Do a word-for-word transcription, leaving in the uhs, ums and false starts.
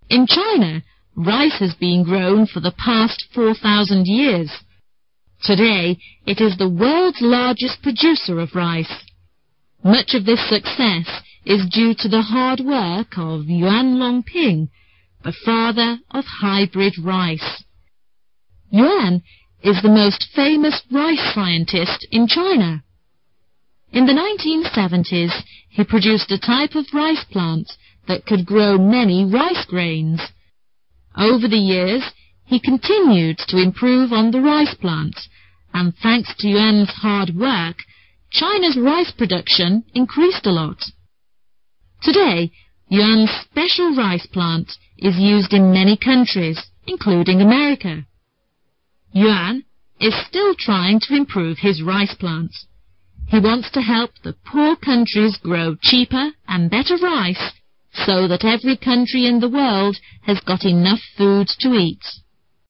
In China, rice has been grown for the past four thousand years. Today, it is the world's largest producer of rice. Much of this success is due to the hard work of Yuan Longping, the father of hybrid rice. Yuan is the most famous rice scientist in China. In the nineteen seventies, he produced a type of rice plant that could grow many rice grains. Over the years, he continued to improve on the rice plant, and thanks to Yuan's hard work, China's rice production increased a lot. Today, Yuan's special rice plant is used in many countries, including America. Yuan is still trying to improve his rice plant. He wants to help the poor countries grow cheaper and better rice so that every country in the world has got enough food to eat.